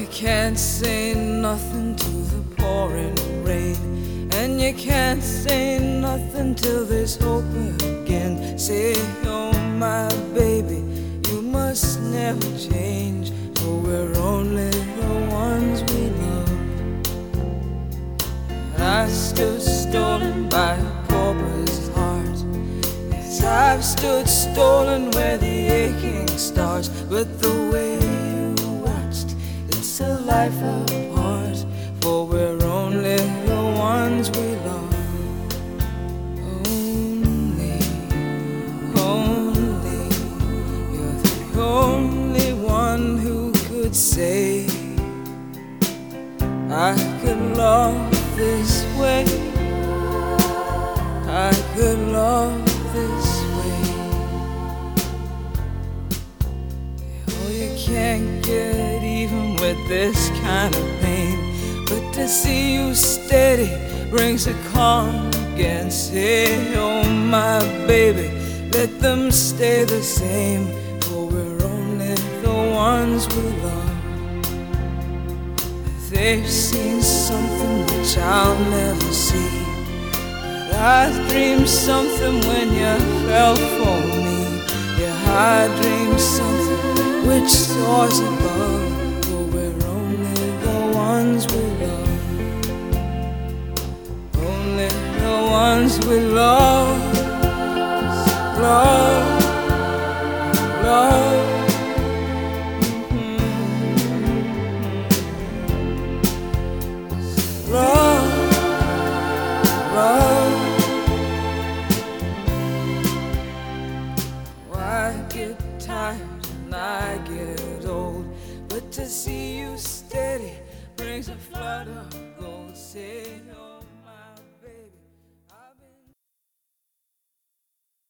you can't say nothing to the pouring rain, and you can't say nothing till there's hope again. Say, oh my baby, you must never change, for we're only the ones we love. I stood stolen by a pauper's heart, yes, I've stood stolen where the aching starts. But the way you watched, it's a life apart, for we're only the ones we love. Only, you're the only one who could say I could love this way, I could love this way. Oh, you can't get even with this kind of pain, but to see you steady brings a calm again. Say, oh my baby, let them stay the same, for we're only the ones we love. They've seen something which I'll never see, but I dreamed something when you fell for me. Yeah, I dreamed something which soars above, for we're only the ones we love. Only the ones we love, love, love. Love, love. Oh, I get tired and I get old, but to see you steady brings a flood of